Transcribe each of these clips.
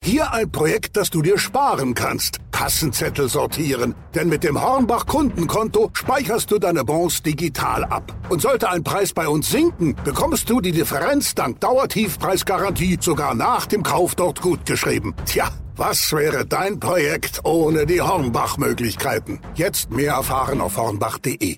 Hier ein Projekt, das du dir sparen kannst. Kassenzettel sortieren. Denn mit dem Hornbach Kundenkonto speicherst du deine Bons digital ab. Und sollte ein Preis bei uns sinken, bekommst du die Differenz dank Dauertiefpreisgarantie sogar nach dem Kauf dort gutgeschrieben. Tja, was wäre dein Projekt ohne die Hornbach-Möglichkeiten? Jetzt mehr erfahren auf hornbach.de.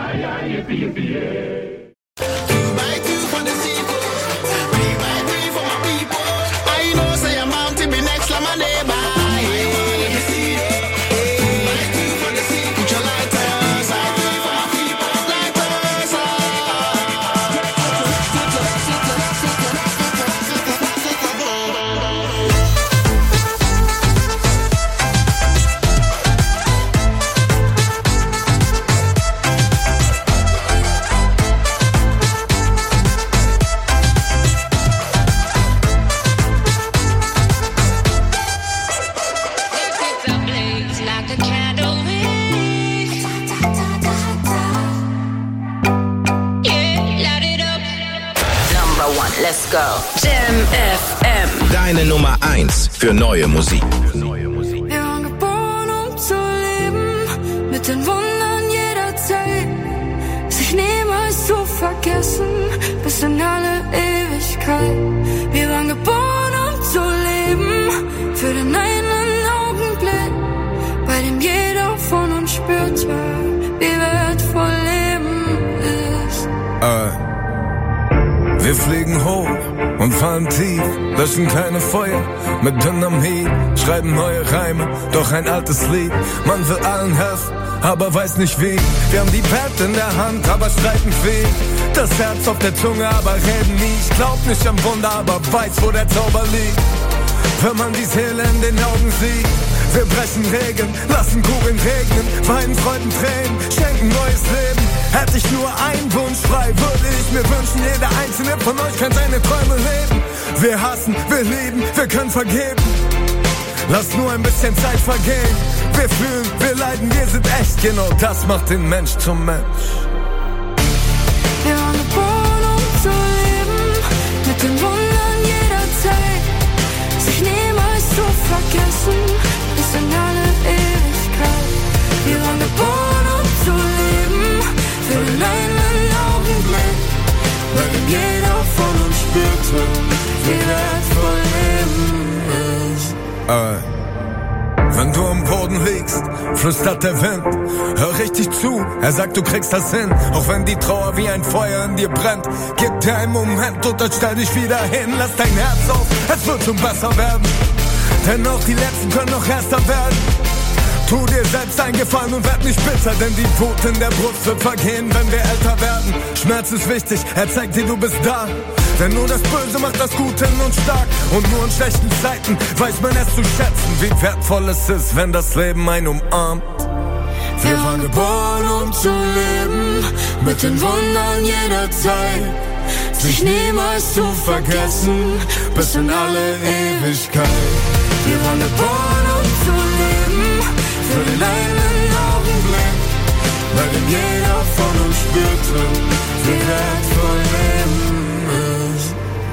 Let's go. Jam FM. Deine Nummer 1 für neue Musik. Wir waren geboren, um zu leben, mit den Wundern jeder Zeit. Sich niemals zu vergessen, bis in alle Ewigkeit. Wir waren geboren, um zu leben, für den einen Augenblick, bei dem jeder von uns spürte, wie wertvoll Leben ist. Wir fliegen hoch und fallen tief, löschen keine Feuer mit Dynamit, schreiben neue Reime, doch ein altes Lied. Man will allen helfen, aber weiß nicht wie. Wir haben die Welt in der Hand, aber streiten viel. Das Herz auf der Zunge, aber reden nie. Ich glaub nicht am Wunder, aber weiß, wo der Zauber liegt. Wenn man die Seele in den Augen sieht. Wir brechen Regeln, lassen Kugeln regnen, weinen Freuden, Tränen, schenken neues Leben. Hätte ich nur einen Wunsch frei, würde ich mir wünschen, jeder einzelne von euch kann seine Träume leben. Wir hassen, wir lieben, wir können vergeben. Lass nur ein bisschen Zeit vergehen. Wir fühlen, wir leiden, wir sind echt. Genau das macht den Mensch zum Mensch. Wir waren geboren, um zu leben, mit den Wundern jeder Zeit. Sich niemals zu vergessen, bis in alle Ewigkeit. Wir waren geboren, um zu leben, für den einen Augenblick, bei dem jeder von uns spürte, wie wertvoll Leben ist. Wenn du am Boden liegst, flüstert der Wind. Hör richtig zu, er sagt, du kriegst das hin. Auch wenn die Trauer wie ein Feuer in dir brennt. Gib dir einen Moment und dann stell dich wieder hin. Lass dein Herz auf, es wird schon besser werden. Denn auch die Letzten können noch erster werden. Tu dir selbst einen Gefallen und werd nicht bitter, denn die Wut in der Brust wird vergehen, wenn wir älter werden. Schmerz ist wichtig, er zeigt dir, du bist da. Denn nur das Böse macht das Gute in uns stark. Und nur in schlechten Zeiten weiß man es zu schätzen, wie wertvoll es ist, wenn das Leben einen umarmt. Wir waren geboren, um zu leben, mit den Wundern jeder Zeit. Sich niemals zu vergessen, bis in alle Ewigkeit. Wir waren geboren, um zu leben, für den einen Augenblick, bei dem jeder von uns spürte, wie wertvoll Leben ist.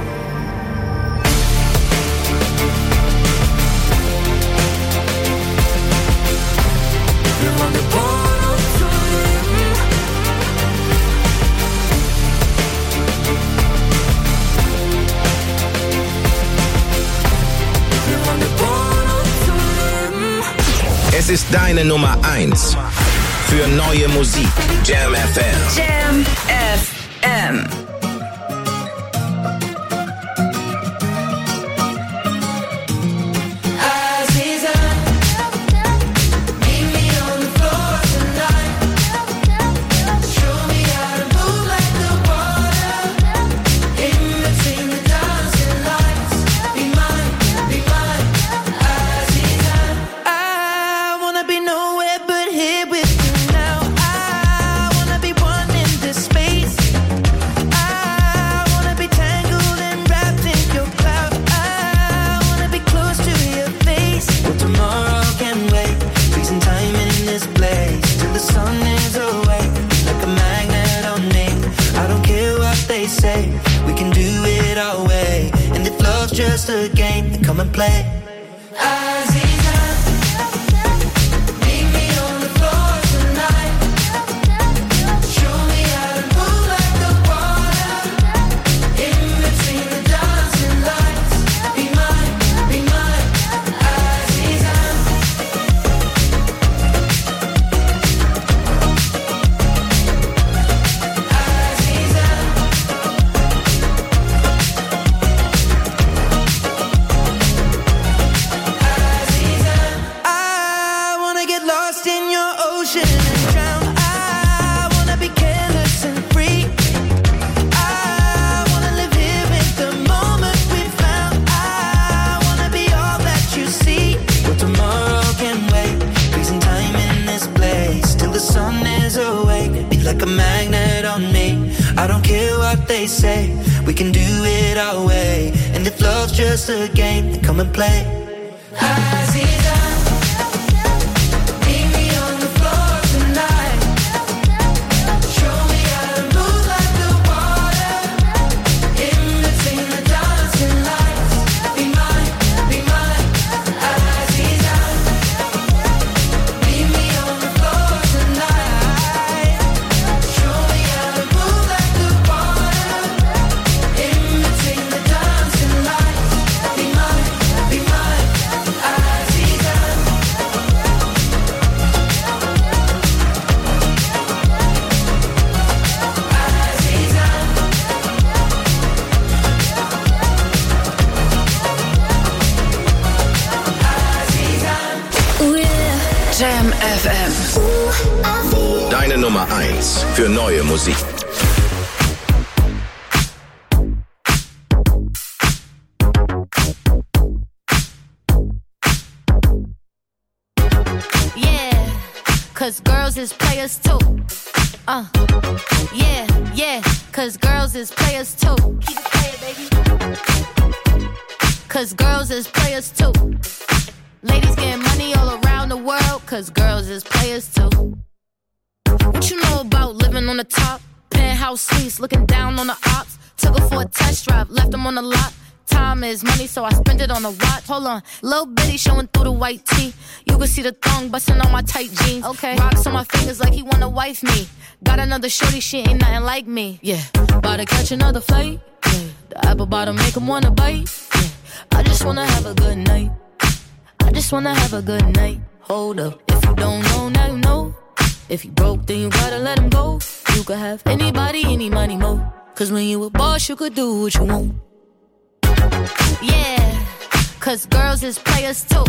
Wir waren geboren, um zu leben. Wir waren geboren, um zu leben. Es ist deine Nummer 1 für neue Musik. Jam FM. Jam FM. Just a game, come and play. They say we can do it our way, and if love's just a game, then come and play. Jam FM. Deine Nummer 1 für neue Musik. Yeah, cause girls is players too. Yeah, cause girls is players too. Keep it playing, baby. Cause girls is players too. Ladies getting money all around the world, cause girls is players too. What you know about living on the top? Penthouse suites, looking down on the ops. Took her for a test drive, left them on the lot. Time is money, so I spend it on a watch. Hold on, little bitty showing through the white tee. You can see the thong busting on my tight jeans. Okay, rocks on my fingers like he wanna wife me. Got another shorty, she ain't nothing like me. Yeah, about to catch another flight. Yeah, the apple bottom make him wanna bite. Yeah, I just wanna have a good night. I just wanna have a good night. Hold up, if you don't know, now you know. If you broke, then you gotta let him go. You could have anybody, any money, mo. Cause when you a boss, you could do what you want. Yeah, cause girls is players too.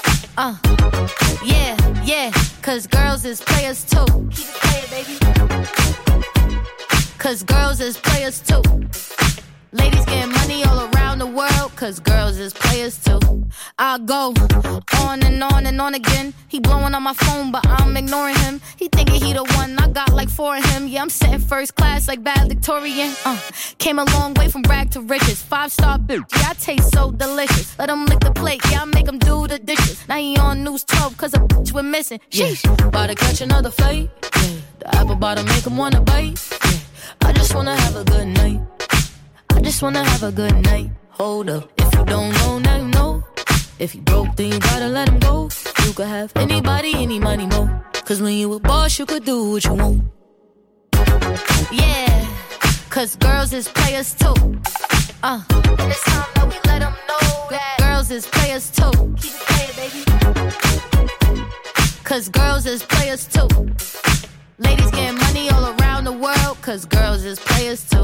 Yeah, cause girls is players too. Keep it playing, baby. Cause girls is players too. Ladies getting money all around the world, cause girls is players too. I go on and on and on again. He blowing on my phone, but I'm ignoring him. He thinking he the one, I got like 4 of him. Yeah, I'm sitting first class like valedictorian. Came a long way from rag to riches. 5-star bitch, yeah, I taste so delicious. Let him lick the plate, yeah, I make him do the dishes. Now he on News 12, cause a bitch we're missing. Sheesh, about to catch another flight. Yeah, the apple bottom make him wanna bite. Yeah, I just wanna have a good night. I just wanna have a good night. Hold up, if you don't know, now you know. If you broke, then you gotta let him go. You could have anybody, any money, mo. Cause when you a boss, you could do what you want. Yeah, cause girls is players too. And it's time that we let them know that girls is players too. Keep it playing, baby. Cause girls is players too. Ladies getting money all around the world, cause girls is players too.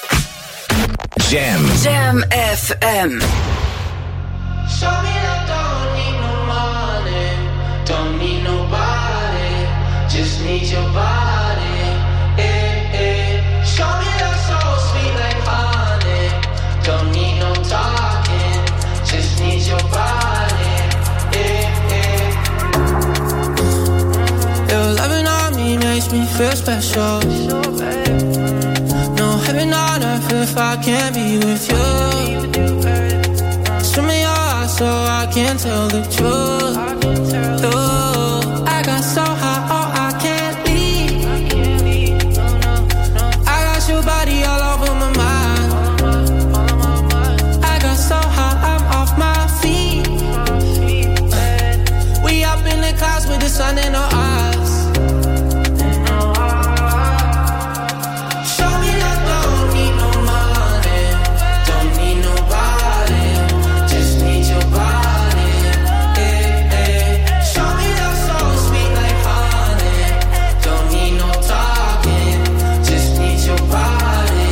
Jam FM. Show me that don't need no money, don't need nobody, just need your body. Show me that soul sweet like honey, don't need no talking, just need your body. Your loving on me makes me feel special. No heaven on earth if I can't be with you. Show me your eyes so I can tell the truth. I got so high, oh I can't leave. I got your body all over my mind. I got so high, I'm off my feet. sun in her eyes. Show me that don't need no money, don't need nobody, just need your body. Show me that so sweet like honey, don't need no talking, just need your body.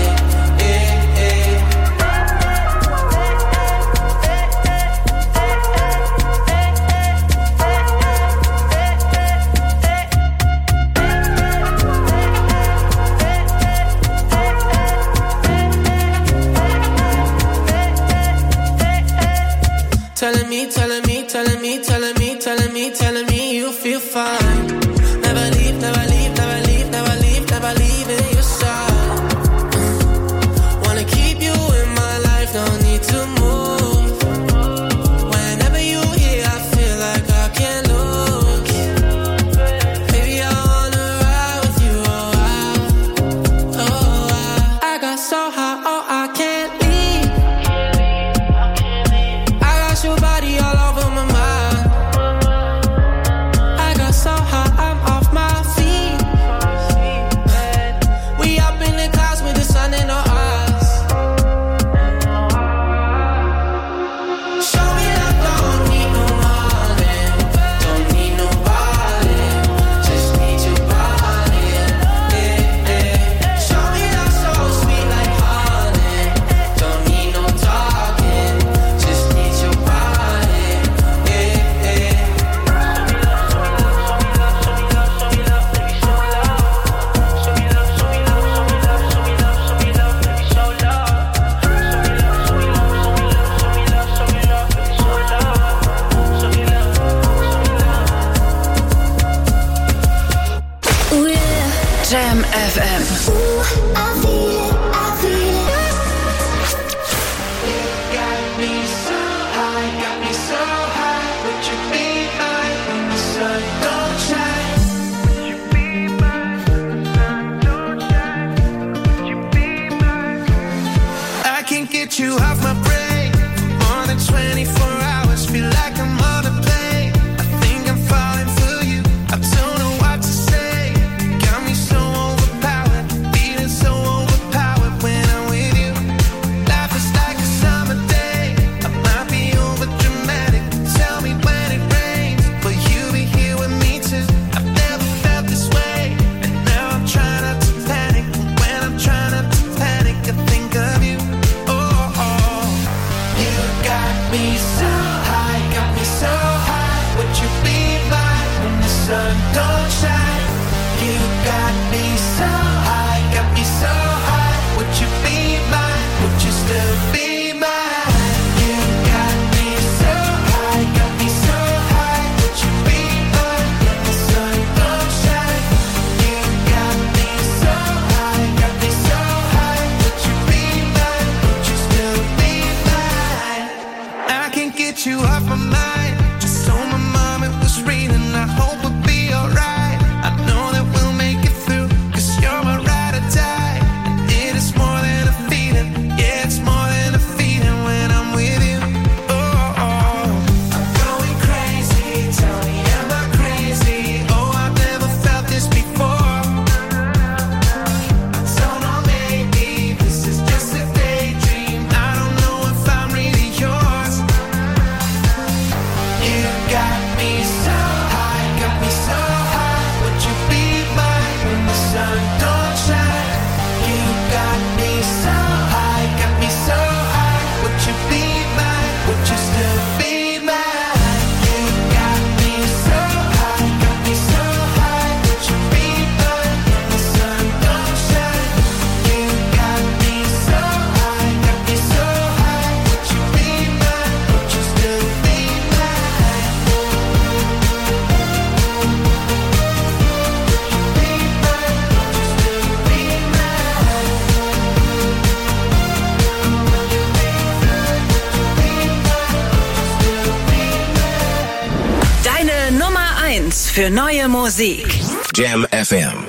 Telling me you feel fine. Never leave, never leave, never leave, never leave, never leaving your side. Wanna keep you in my life, don't need to move. Whenever you here, I feel like I can't lose. Baby, I wanna ride with you, I got so high, oh, I can't leave. I got your body all over my mind. So high, I'm off my feet. We up in the clouds with the sun in our eyes. Show me that don't need no money, don't need nobody, just need your body. Show me that so sweet like honey, don't need no talking, just need your body. Jam FM. I can't get you off my brain for more than 24 hours. Feel like I'm on a plane. I think I'm falling for you. I don't know what to say. Got me so overpowered, feeling so overpowered when I'm with you. Life is like a summer day. I might be over dramatic. Tell me when it rains, will you be here with me too? I've never felt this way, and now I'm trying not to panic. When I'm trying not to panic, I think of you. You got me so high, got me so high. Would you be mine when the sun don't shine? You got me so high, got me so high. Would you be mine? Would you still be mine? You got me so high, got me so high. Would you be mine when the sun don't shine? You got me so high, got me so high. Would you be mine? Would you still be mine? I can't get you off my mind. Just so my mom it was reading. I hope we'll be alright. I know that we'll make it through, 'cause you're my ride or die. And it is more than a feeling. Yeah, it's more than a feeling when I'm with you. I'm going crazy. Tell me, am I crazy? Oh, I've never felt this before. I don't know, maybe this is just a daydream. I don't know if I'm really yours. You got me so high, got me so high. Would you be mine when the sun don't shine? You got me so high, got me so high. Would you be mine? Would you still be mine? You got me so high, got me so high. Would you be mine when the sun don't shine? You got me so high, got me so high. Would you be mine? Would you still be mine? Deine Nummer 1 für neue Musik. Jam FM.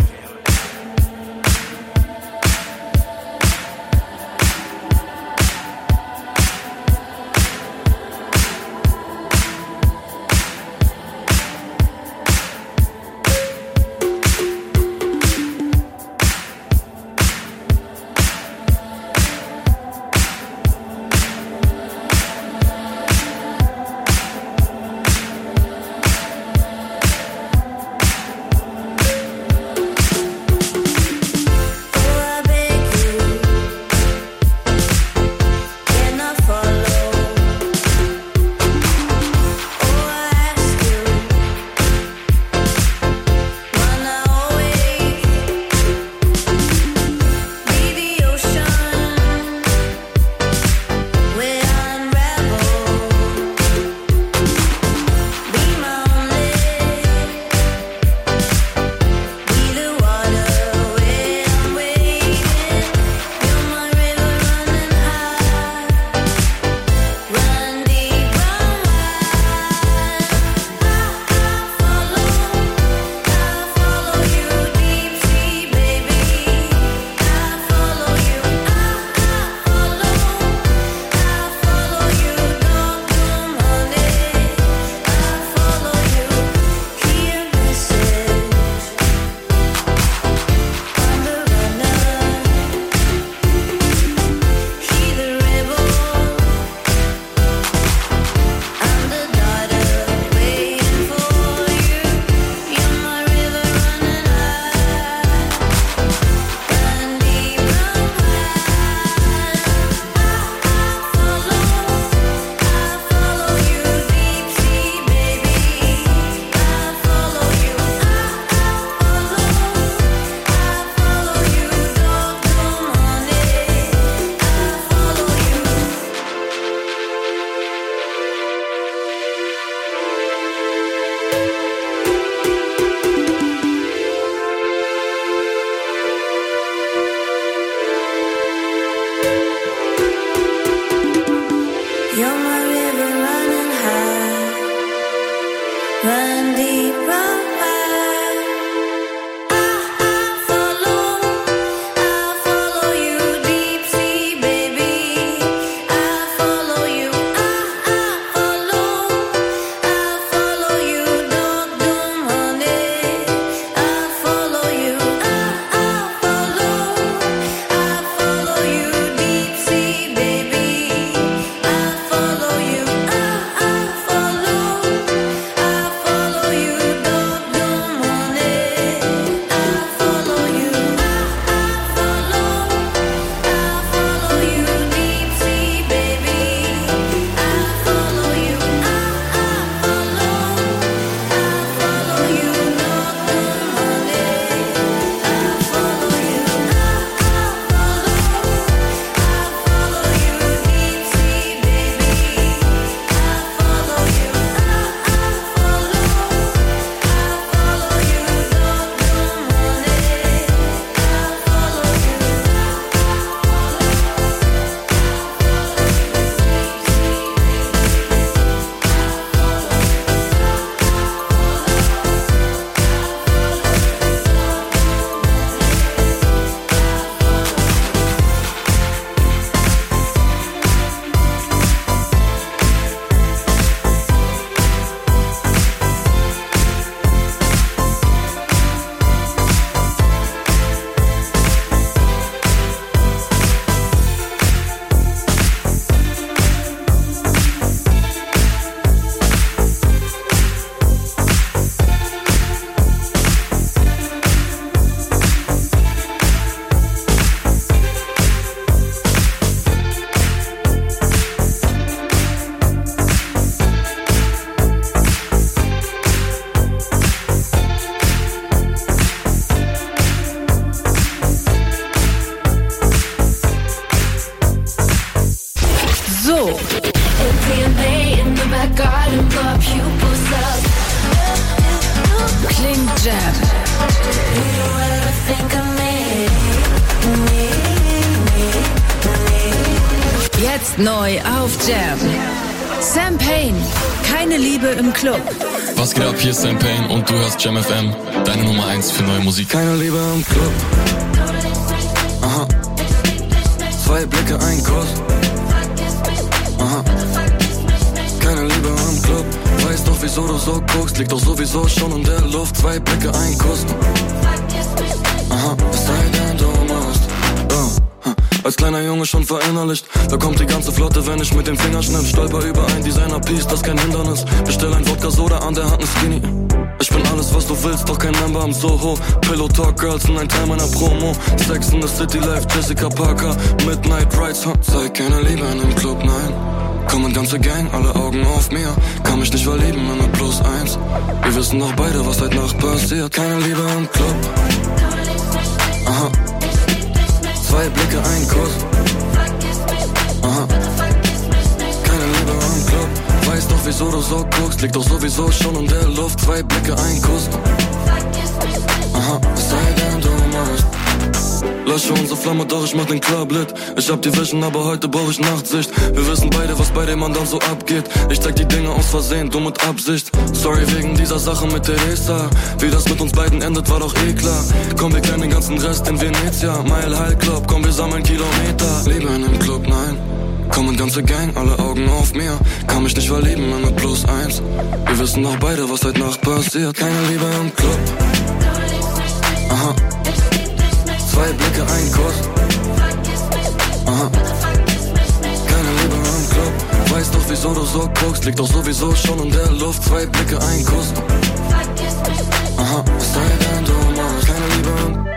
Jetzt neu auf Jam. Sam Payne, Keine Liebe im Club. Was geht ab, hier ist Sam Payne und du hörst Jam FM, deine Nummer 1 für neue Musik. Keine Liebe im Club. Aha. 2 Blicke, ein Kuss. Aha. Keine Liebe im Club. Weiß doch, wieso du so guckst, liegt doch sowieso schon in der Luft. 2 Blicke, ein Kuss. Aha. Es sei denn, du musst. Als kleiner Junge schon verinnerlicht. Da kommt die ganze Flotte, wenn ich mit dem Finger schnipp. Stolper über ein Designer-Piece, das kein Hindernis. Bestell ein Wodka-Soda, an der Hand ein Skinny. Ich bin alles, was du willst, doch kein Member im Soho. Pillow Talk Girls sind ein Teil meiner Promo. Sex in the City Life, Jessica Parker. Midnight Rides, zeig keine Liebe in dem Club, nein. Kommen ganze Gang, alle Augen auf mir. Kann mich nicht verlieben in der +1. Wir wissen doch beide, was heute Nacht passiert. Keine Liebe im Club. Aha. 2 Blicke, ein Kuss. Aha. Keine Liebe im Club. Weiß doch, wieso du so guckst, liegt doch sowieso schon in der Luft. 2 Blicke, ein Kuss. Aha, es sei denn, du musst. Lösche unsere Flamme, doch ich mach den Club lit. Ich hab die Vision, aber heute brauch ich Nachtsicht. Wir wissen beide, was bei dem anderen so abgeht. Ich zeig die Dinge aus Versehen, du mit Absicht. Sorry wegen dieser Sache mit Teresa. Wie das mit uns beiden endet, war doch eh klar. Komm, wir kennen den ganzen Rest in Venezia. Mile High Club, komm, wir sammeln Kilometer. Liebe in dem Club, nein. Kommen ganze Gang, alle Augen auf mir. Kann mich nicht verlieben in der +1. Wir wissen doch beide, was heute Nacht passiert. Keine Liebe im Club. Aha. 2 Blicke, ein Kuss. Aha. Keine Liebe im Club. Weiß doch, wieso du so guckst, liegt doch sowieso schon in der Luft. 2 Blicke, ein Kuss. Aha, es sei denn, du musst. Keine Liebe im.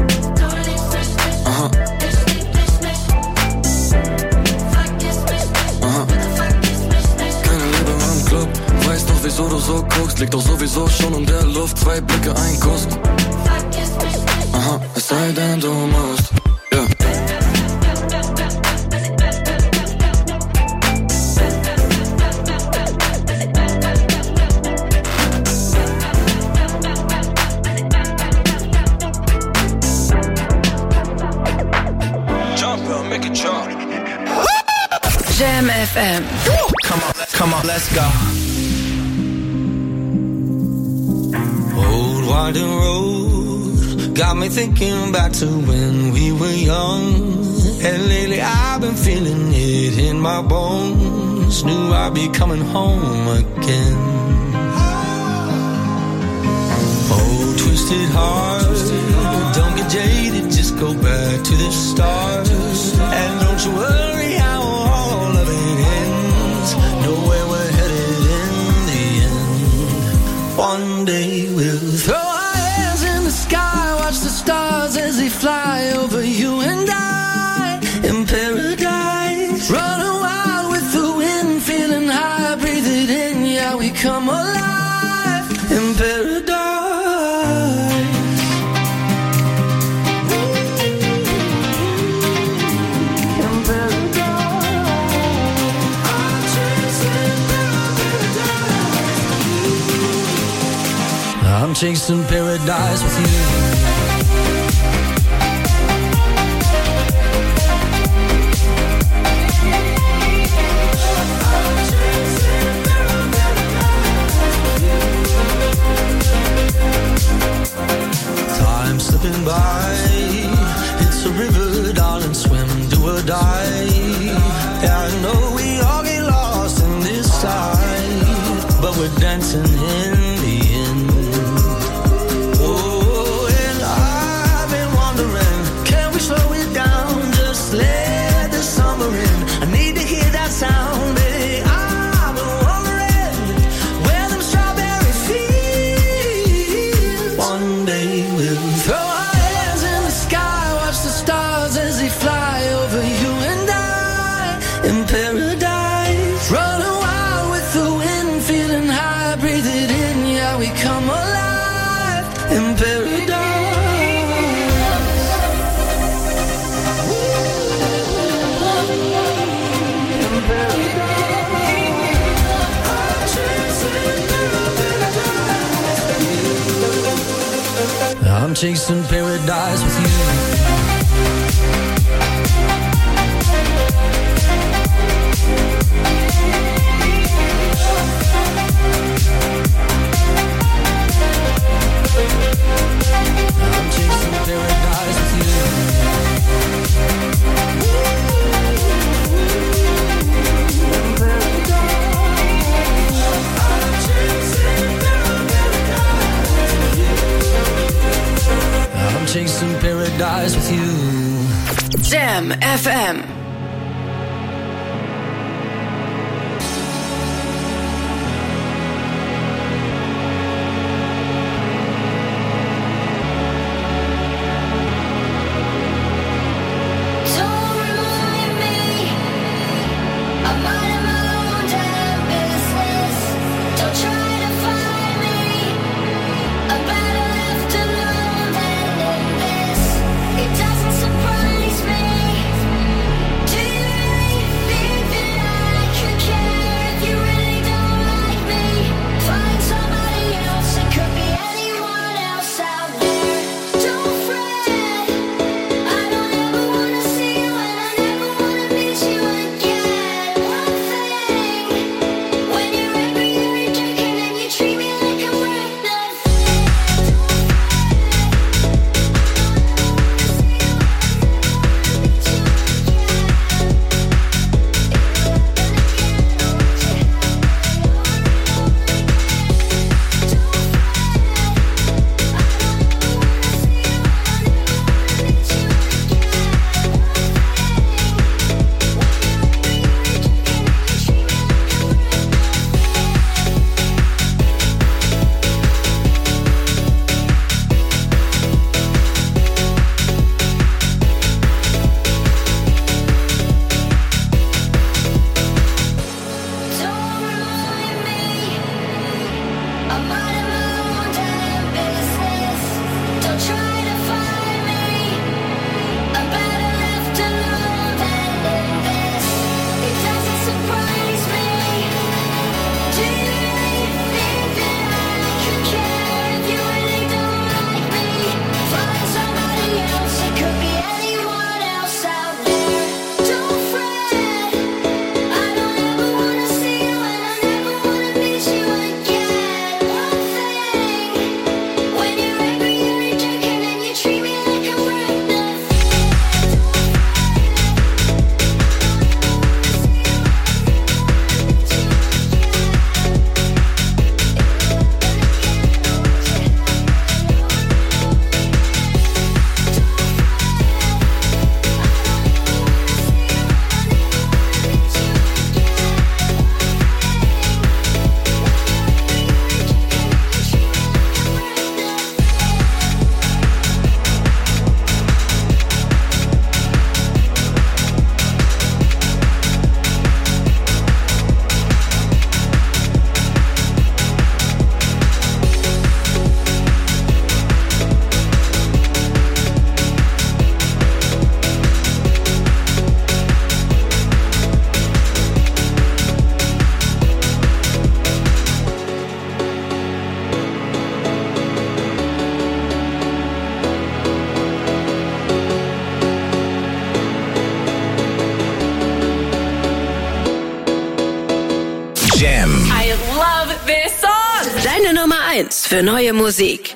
Aha. Aha. Keine Liebe im Club. Weiß doch, wieso du so guckst, liegt doch sowieso schon in der Luft. 2 Blicke, ein Kuss. Aha, es sei denn, du musst. Ja. Jam FM. Come on, let's go. Old winding road got me thinking back to when we were young. And lately I've been feeling it in my bones. Knew I'd be coming home again. Oh, twisted heart, don't get jaded, just go back to the start. And don't you worry how all of it ends. Know where we're headed in the end. One day we'll throw our hands in the sky, watch the stars as they fly over you and I. In paradise, running wild with the wind, feeling high, breathe it in, yeah, we come alive. In paradise. I'm chasing paradise with you. Time slipping by, it's a river, darling, swim, do or die. Yeah, I know we all get lost in this tide, but we're dancing in the end. Oh, and I've been wondering, can we slow it down, just let the summer in. I need to hear that sound, baby. I've been wondering where them strawberries feel. One day we'll throw our hands in the sky, watch the stars as they fly over you and I. In paradise, running wild with the wind, feeling high, breathe it in, yeah, we come alive. In paradise. I'm chasing paradise with you. lost in paradise with you. Jam FM. Deine Nummer 1 für neue Musik.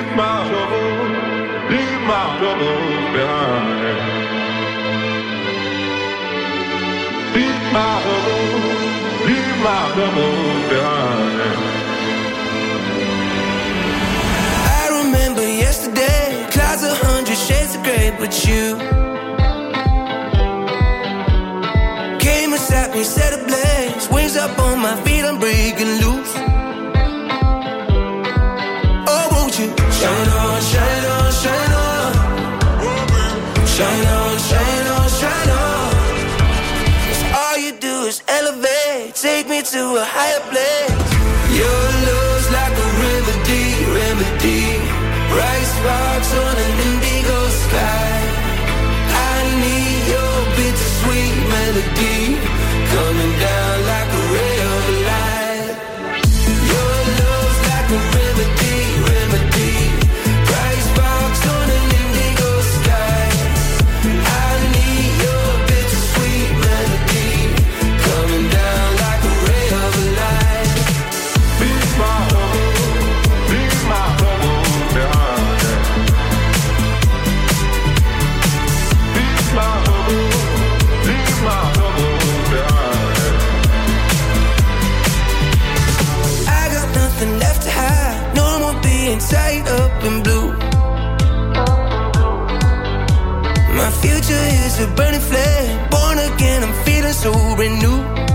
I remember yesterday, clouds 100 shades of grey, but you came and sat me, set ablaze, wings up on my feet, I'm breaking loose. Oh, won't you shine on, shine on, shine on, shine on, shine on, shine on. 'Cause all you do is elevate, take me to a higher place. Your love's like a remedy, remedy. Bright sparks on an indigo sky. I need your bittersweet melody coming down like a ray of light. Your love's like a remedy, remedy. Bright sparks on an indigo sky. I need your bittersweet melody coming down like a ray of light. Be my tied up in blue. future is a burning flame. Born again, I'm feeling so brand new.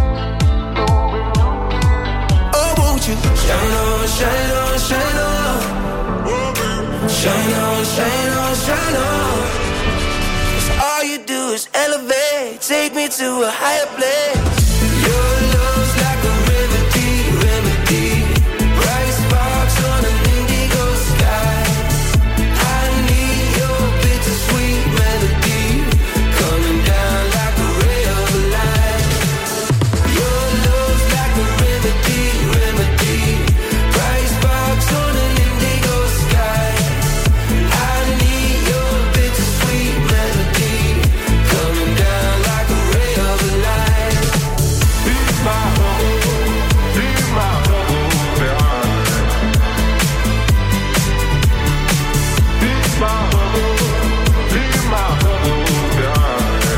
Oh, won't you shine on, shine on, shine on. Shine on, shine on, shine on. 'Cause all you do is elevate. Take me to a higher place. Your love's like a remedy, remedy. Bright sparks on an indigo sky. I need your bittersweet melody coming down like a ray of light. Your love's like a remedy, remedy. Bright sparks on an indigo sky. I need your bittersweet melody coming down like a ray of light. Be my home, be my home behind. Be my home, be my home behind.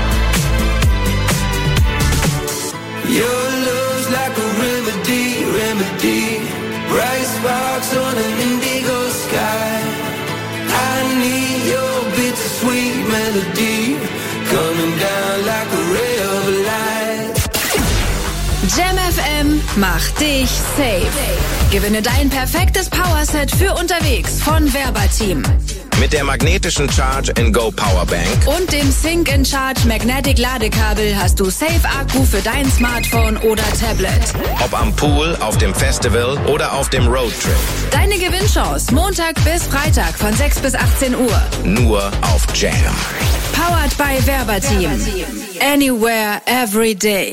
Your love's like a remedy, remedy. Bright sparks on an indigo sky. I need your bittersweet melody coming down like a ray of light. Jam FM macht dich safe. Gewinne dein perfektes Powerset für unterwegs von Verbateam. Mit der magnetischen Charge-and-Go Powerbank Und dem Sync-in-Charge Magnetic Ladekabel hast du Safe-Akku für dein Smartphone oder Tablet. ob am Pool, auf dem Festival oder auf dem Roadtrip. Deine Gewinnchance Montag bis Freitag von 6 bis 18 Uhr. Nur auf Jam. Powered by Verbateam. Anywhere, every day.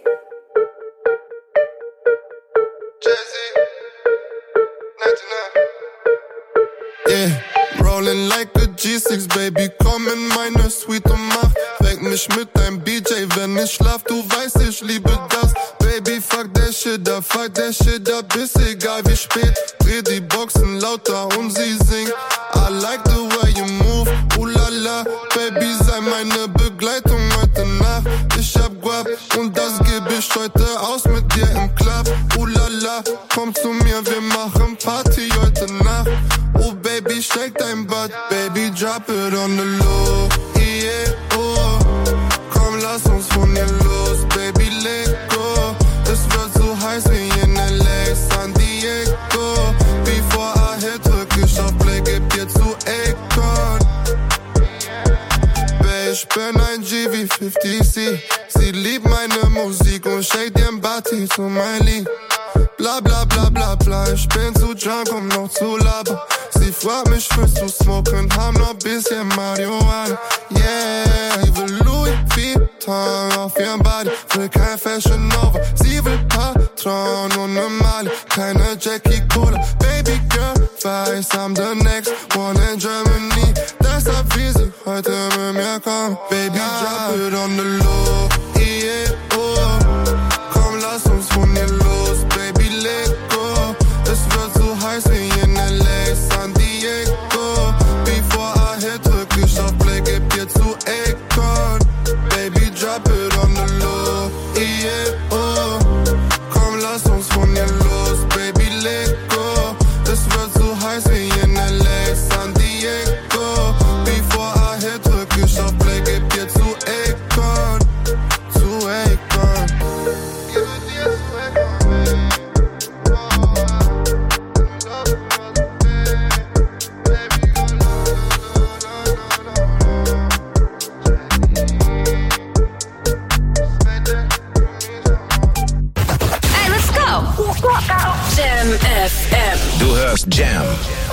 Yeah, rolling like a G6, baby, komm in meine Suite und mach weck mich mit deinem BJ, wenn ich schlaf, du weißt, ich liebe das. Baby, fuck that shit up, ist egal wie spät. Dreh die Boxen lauter und sie singt. I like the way you move, la, baby, sei meine Begleitung heute Nacht. Ich hab Guap und das geb ich heute aus mit dir im Club. La, komm zu mir, wir machen Party heute Nacht. Oh baby, shake dein Butt, baby, drop it on the low. Yeah, oh, komm, lass uns von hier los, baby, let go. Es wird so heiß wie in LA, San Diego. Before I hit, drück ich auf Play, geb dir zu Akon. Babe, ich bin ein G wie 50C. Sie liebt meine Musik und shake ihren Body zu mein Lied. Bla bla bla bla bla, ich bin zu drunk, um noch zu labern. Sie fragt mich, willst du smoken, haben noch bisschen Marihuana. Yeah, ich will Louis Vuitton auf ihrem Body, will kein Fashion Nova. Sie will Patron und ne Mali, keine Jackie Cola. Baby girl, weiß, I'm the next one in Germany. Deshalb will sie heute mit mir kommen. Baby, drop it on the low, yeah, oh. Komm, lass uns von hier los, baby, let go. Es wird so heiß wie in LA, San Diego. Before I hit, drück ich auf Play, geb dir zu Akon. Baby, drop it on the low, yeah, oh. Komm, lass uns von hier los, baby, let go. Es wird so heiß wie in LA, San Diego. Before I hit, drück ich auf Play, geb dir zu Akon. Zu Akon. Jam FM. Du hörst Jam.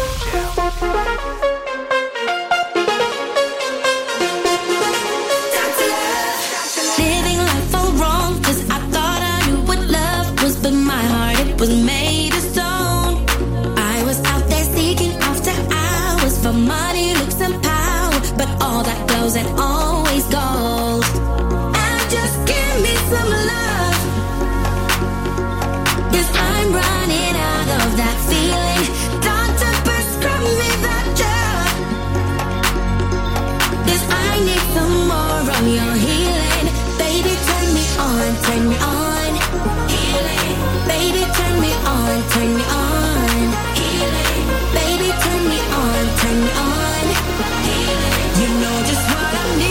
Living life all wrong, 'cause I thought I knew what love was, but my heart, it was made of stone. I was out there seeking after hours for money, looks and power, but all that glows and always gold. And just give me some love, 'cause I'm running out of that feeling. Doctor, prescribe me that drug, 'cause I need some more of your healing. Baby, turn me on, turn me on. Healing. Baby, turn me on, turn me on. Healing. Baby, turn me on, turn me on. Healing. You know just what I need.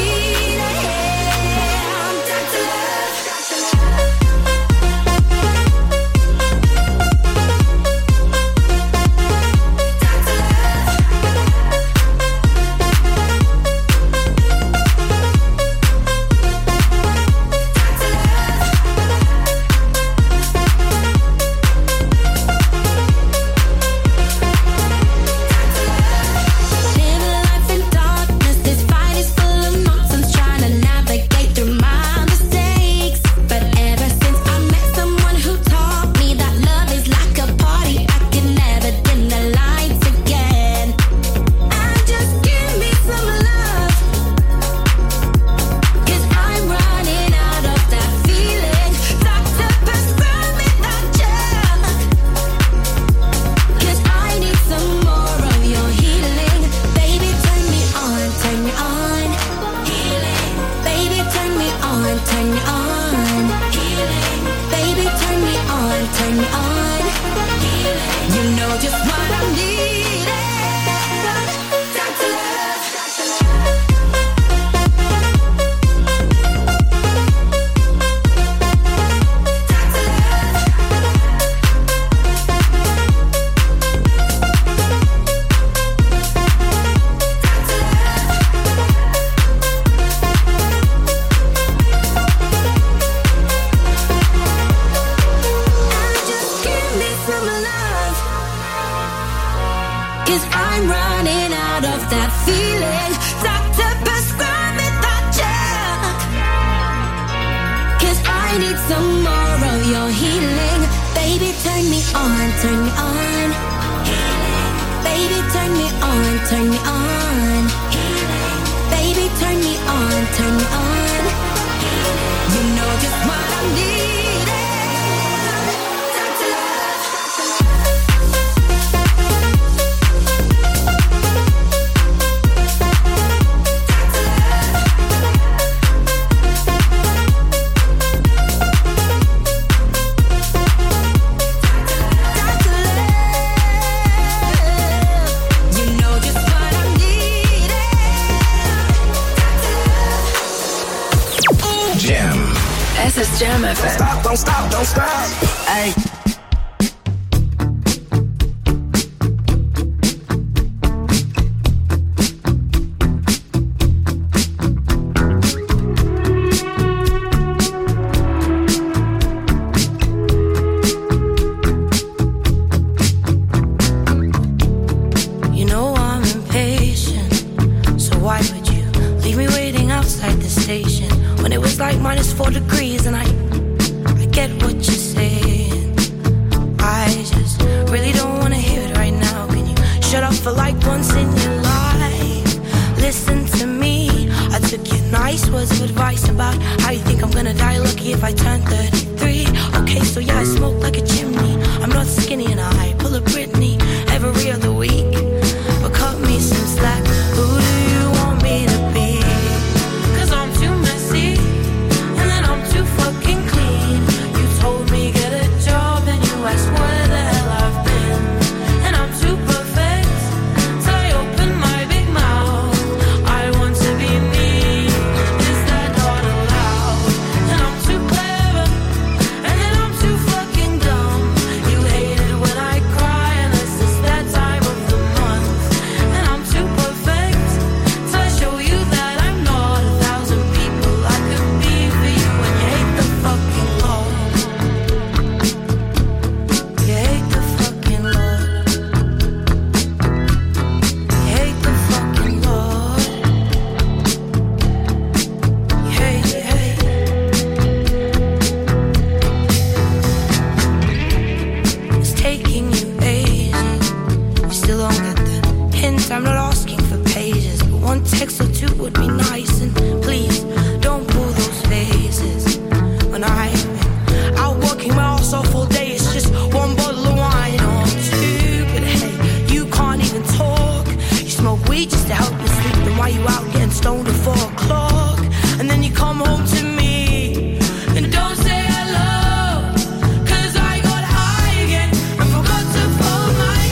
'cause I'm running out of that feeling. Doctor, prescribe me that gel, 'cause I need some more of your healing. Baby, turn me on, turn me on. Baby, turn me on, turn me on. Baby, turn me on, turn me on. You know just what I need. Es ist Jam FM. Don't stop, don't stop, don't stop. Ay. You know I'm impatient, so why would you leave me waiting outside the station when it was like -4 degrees? And I get what you're saying. I just really don't wanna hear it right now. Can you shut up for like once in your life? Listen to me. I took your nice words of advice about how you think I'm gonna die lucky if I turn 33. Okay, so yeah, I smoke like a chimney. I'm not skinny and I pull a Britney every other week. But cut me some slack. Who do you want me to be? 'Cause I'm too messy and then I'm too fucking clean. You told me get a job and you asked where the hell I've been. And I'm too perfect, so I open my big mouth. I want to be me, is that not allowed? And I'm too clever, and then I'm too fucking dumb. You hate it when I cry, unless it's that time of the month. And I'm too perfect, so I show you that I'm not 1,000 people I could be for you. And you hate the fucking Lord. You hate the fucking Lord. You hate the fucking Lord. You hate, you hate. It's taking you ages. You still don't get the hint. I'm not asking for pages, but one text or two would be nice. And please don't pull those faces when I'm out working my ass off all day. It's just one bottle of wine or two, but hey, you can't even talk. You smoke weed just to help you sleep. Then why you out getting stoned at 4 o'clock? And then you come home to me and don't say hello, 'cause I got high again and forgot to fold my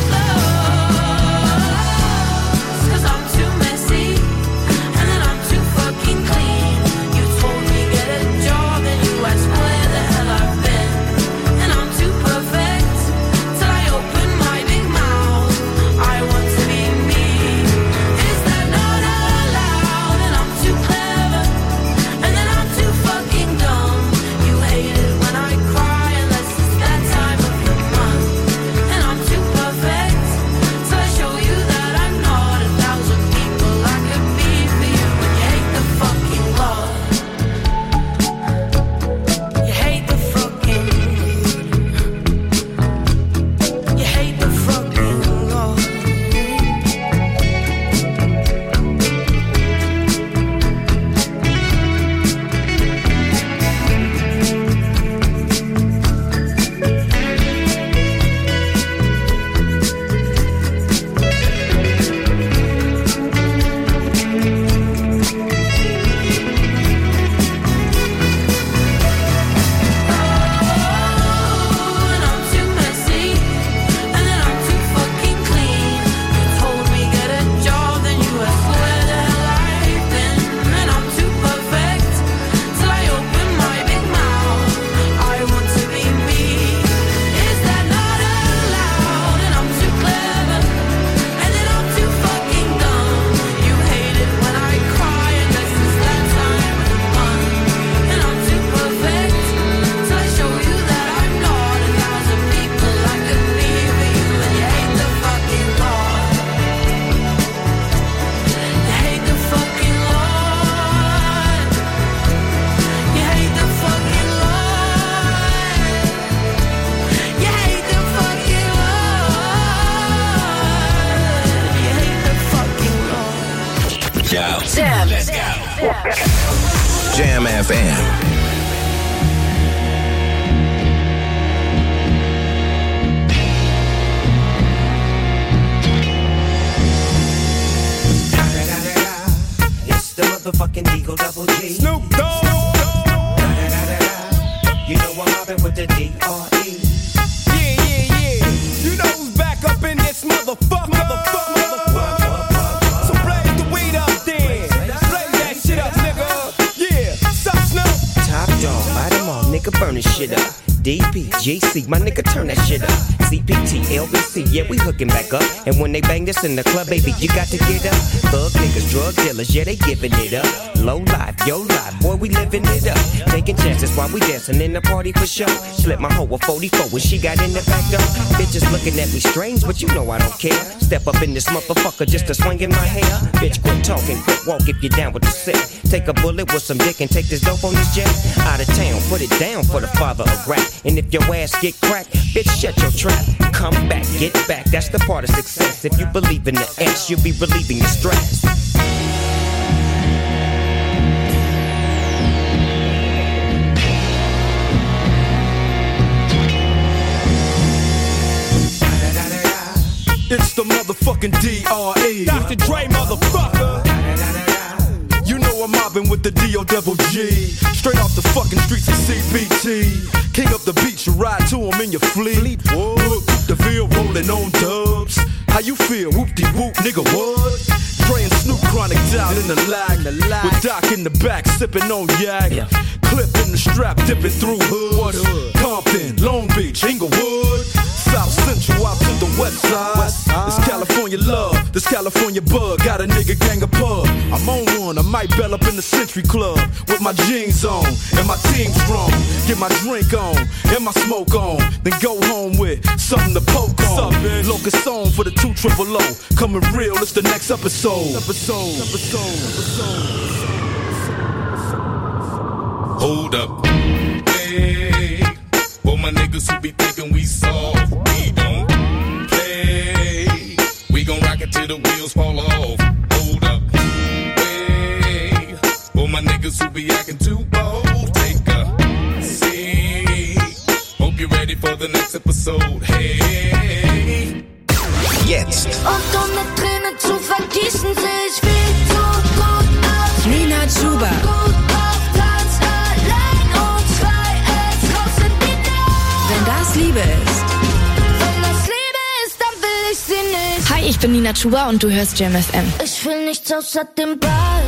clothes. 'Cause I'm too messy and then I'm too fucking clean. go. Jam. Let's go. Jam FM. The motherfucking Eagle Double G. Snoop Dogg. You know I'm mobbing with the D.R.E. Yeah. You know who's back up in this motherfucker. So blaze the weed up then. Blaze that shit up, nigga. Yeah. Sup, Snoop? Top dog, bite them all, nigga, burn this shit up. DPGC, my nigga, turn that shit up. CPT, LBC, yeah, we hooking back up. And when they bang this in the club, baby, you got to get up. Thug niggas, drug dealers, yeah, they giving it up. Low life, yo life, boy, we living it up. Taking chances while we dancing in the party for sure. Slip my hoe a 44 when she got in the back door. Bitches looking at me strange, but you know I don't care. Step up in this motherfucker just to swing in my hair. Bitch, quit talking, quit walk if you're down with the set. Take a bullet with some dick and take this dope on this jet. Out of town, put it down for the father of rap. And if your ass get cracked, bitch, shut your trap. Come back, get back, that's the part of success. If you believe in the X, you'll be relieving your stress. It's the motherfucking D.R.E. Dr. Dre, motherfucker. You know I'm mobbing with the D.O.Double-G. Straight off the fucking streets of CPT. King up the beach, you ride to him in your fleet. Look, the field rolling on dubs. How you feel? Whoop-de-whoop, nigga, what? Dre and Snoop Chronic down in the lag. With Doc in the back, sipping on yak. Clip in the strap, dipping through hood. Compton, Long Beach, Inglewood. South Central out to the west side. This California love, this California bug. Got a nigga gang of pub. I'm on one, I might bell up in the Century Club. With my jeans on, and my team strong. Get my drink on, and my smoke on. Then go home with something to poke on. Locust song for the 200. Coming real, it's the next episode. Hold up. Hey, for my niggas who be thinking we soft, we don't play. We gon' rock it till the wheels fall off. Hold up. Hey, for my niggas who be acting too bold, take a seat. Hope you're ready for the next episode. Hey. Jetzt. Und ohne Tränen zu vergießen seh ich viel zu gut aus. Nina Chuba. Gut auf Platz allein und frei als raus in die Nacht. Wenn das Liebe ist. Wenn das Liebe ist, dann will ich sie nicht. Hi, ich bin Nina Chuba und du hörst Jam FM. Ich will nichts außer dem Ball.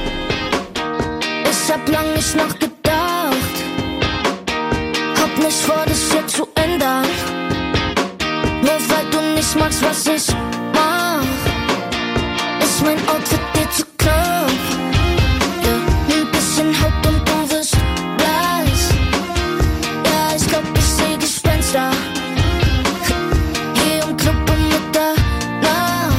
Ich hab lang nicht nachgedacht. Hab nicht vor, das hier zu ändern. Nur weil du nicht magst, was ich mach, ist mein Outfit dir zu knapp. Ja, ein bisschen Haut und du wirst blass. Ja, ich glaub, ich seh Gespenster. Hier im Club um Mitternacht.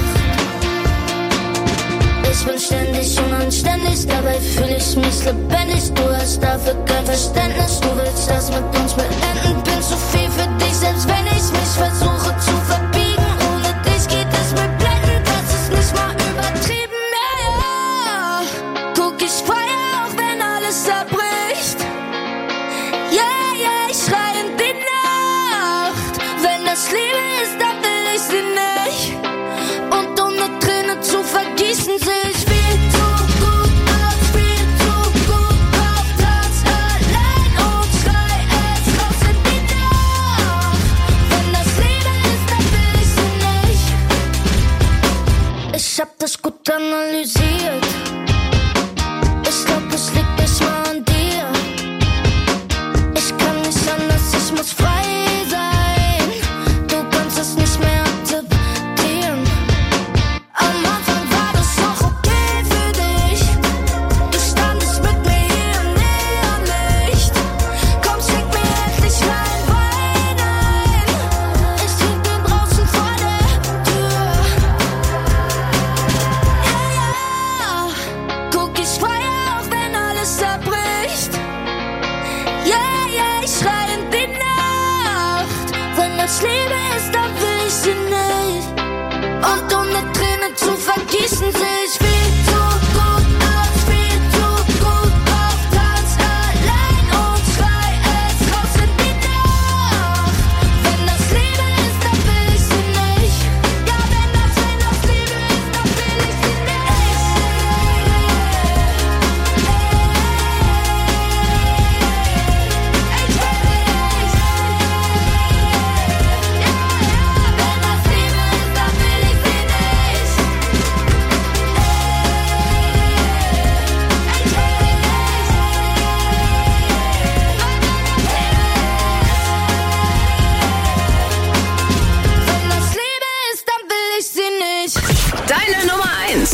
Ich bin ständig unanständig, dabei fühl ich mich lebendig. Du hast dafür kein Verständnis, du willst das mit uns beenden. Bin zu viel für dich, selbst wenn ich mich versuche zu verbiegen. Ohne dich geht es mir blendend, das ist nicht mal übertrieben. Ja, guck, ich feier auch, wenn alles zerbricht. Ja, ich schrei in die Nacht. Wenn das Liebe ist, dann will ich sie nicht. Und ohne Tränen zu vergießen, seh ich viel zu gut aus, viel zu gut auf Platz allein und schrei es raus in die Nacht. Wenn das Liebe ist, dann will ich sie nicht. Ich hab das gut analysiert. Ich glaub, es liegt nicht mal an dir. Ich kann nicht anders, ich muss frei sein. Du kannst es nicht mehr akzeptieren. Am Anfang war das auch okay für dich. Du standest mit mir hier im Neonlicht. Komm, schick mir endlich rein Wein ein. Ich trink den draußen vor der Tür. Ja,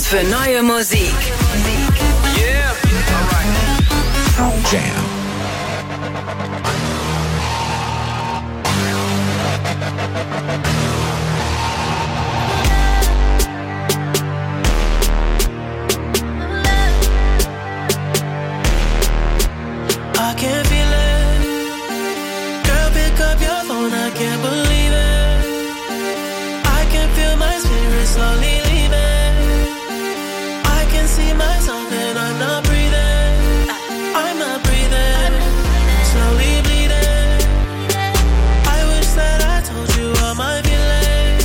für neue Musik. Yeah, alright. Jam. I can feel it. Girl, pick up your phone, I can't believe it. I can feel my spirit slowly leaving. I can see myself and I'm not breathing. I'm not breathing. Slowly bleeding. I wish that I told you all my feelings.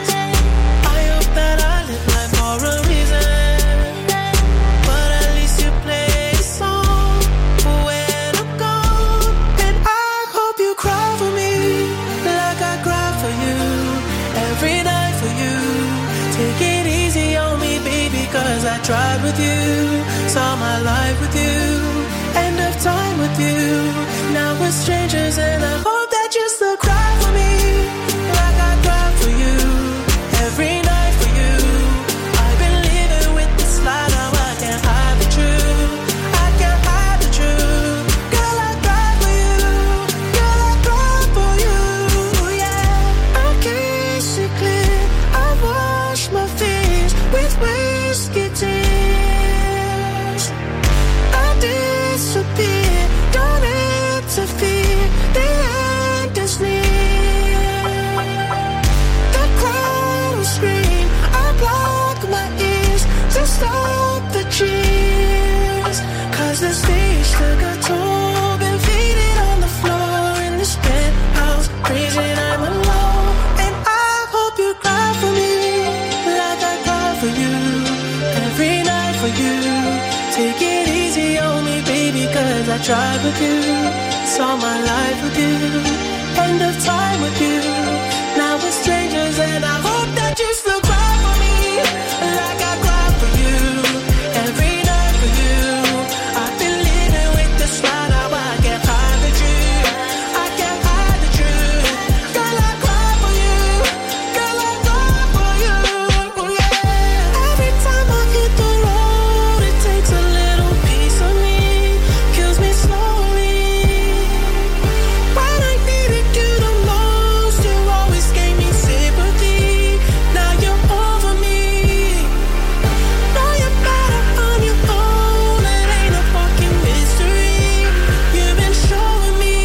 I hope that I live life for a reason. But at least you play a song when I'm gone. And I hope you cry for me like I cry for you. Every night for you. Take it easy on me, baby, cause I tried with you. Saw my life with you. End of time with you. Now we're strangers and I hope that you still cry for me like I cry for you. Every night for you. I've been living with this lie, now I can't hide the truth. I can't hide the truth. Girl, I cry for you. Girl, I cry for you. Yeah. I kiss it clear. I wash my face with whiskey tears. I disappear. Don't interfere. The end is near. The crowd will scream. I block my ears to stop the cheers. Cause the stage took a toll. Been faded on the floor in this penthouse. Crazy, I'm alone. And I hope you cry for me like I cry for you. Every night for you. Take it easy on me, baby, cause I tried with you. Saw my life with you. End of time with you. Now we're strangers and I hope that you still cry for me like I cry for you. Every night for you. I've been living with this lie, now I can't hide the truth. I can't hide the truth. Girl, I cry for you. Girl, I cry for you. Yeah. Every time I hit the road, it takes a little piece of me. Kills me slowly. When I needed you the most, you always gave me sympathy. Now you're over me. Know you're better on your own. It ain't a fucking mystery. You've been showing me.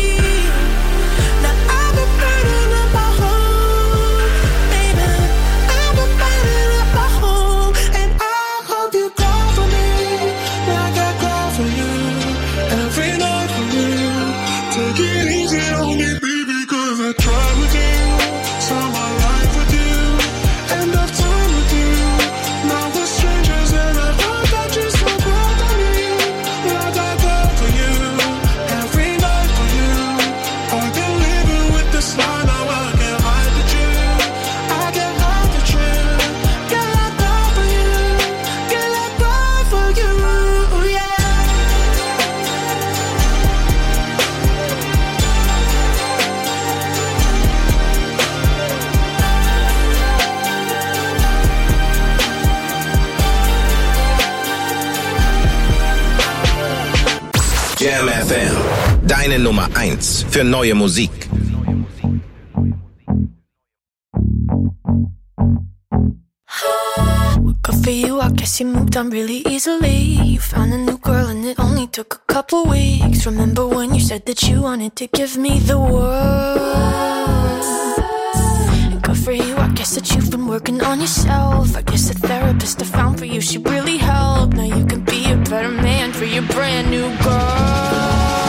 Now I've been burning up my home, baby. I've been burning up my home, and I hope you cry for me like I cry for you. Every night for you. Take it easy on me, baby, cause I tried with you. Saw my life with you. End of time with you. Now we're strangers and I hope that you still cry for me like I cry for you. Every night for you. I've been living with this lie, now I can't hide the truth. I can't hide the truth. Girl, I cry for you. Girl, I cry for you. Yeah. Jam FM. Deine Nummer 1 für neue Musik. Good for you, I guess you moved on really easily. You found a new girl and it only took a couple weeks. Remember when you said that you wanted to give me the world? Good for you, I guess that you've been working on yourself. I guess the therapist I found for you, she really helped. Now you can be a better man for your brand new girl.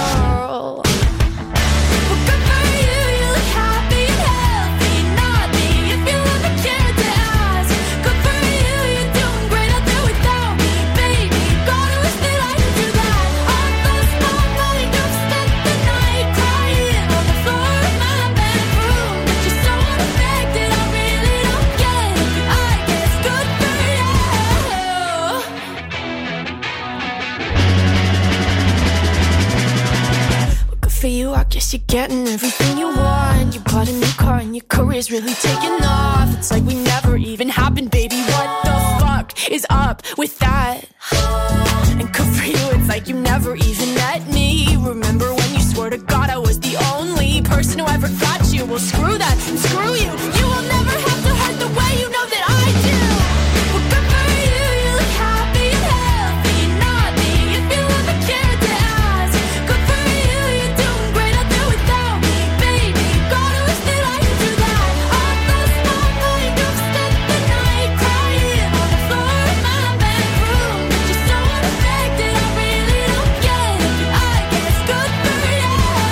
For you, I guess you're getting everything you want. You bought a new car and your career's really taking off. It's like we never even happened, baby. What the fuck is up up with that. And good for you, it's like you never even met me. Remember when you swore to God I was the only person who ever got you? Well, screw that, and screw you. You will never have to hurt the way you know that I do. Well, good for you, you look happy and healthy, not me. If you ever cared to ask, good for you, you're doing great out there without me, baby. God, I wish that I could do that. All those small nights, you've spent the night crying on the floor of my bedroom. But you're so unaffected, I really don't get it. I guess good for you.